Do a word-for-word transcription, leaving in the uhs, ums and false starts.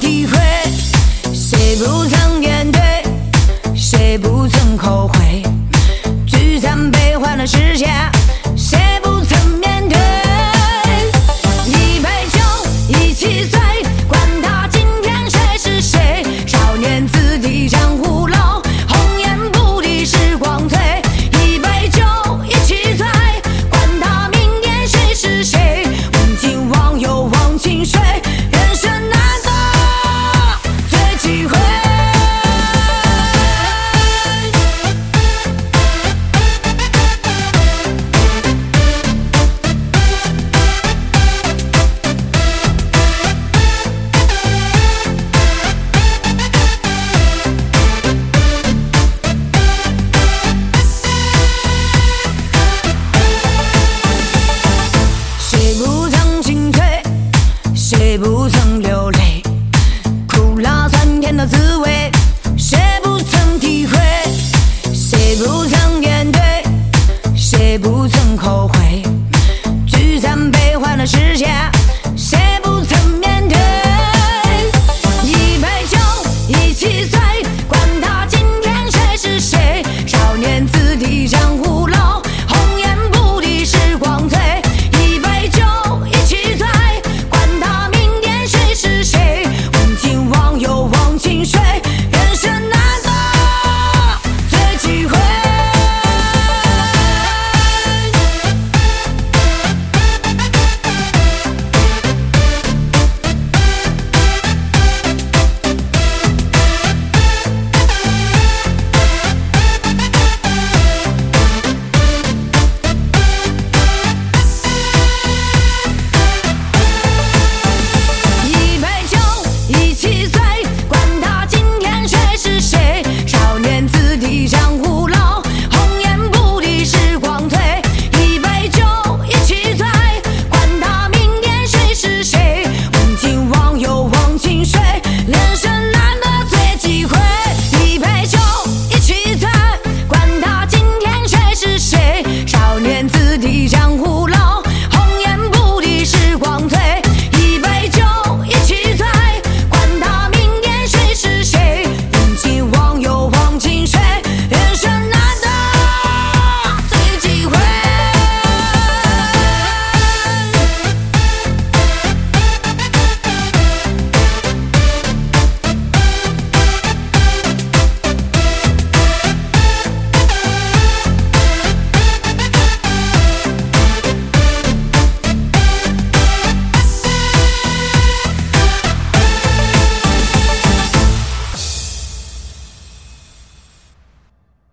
体会？谁不曾面对？谁不曾后悔？聚散悲欢的世界，谁不曾面对？一杯酒，一起醉，管他今天谁是谁。少年子弟江湖老，红颜不敌时光催。一杯酒，一起醉，管他明天谁是谁。问今往有忘情水，人生难得最机会。谁不曾心碎？谁不曾流泪？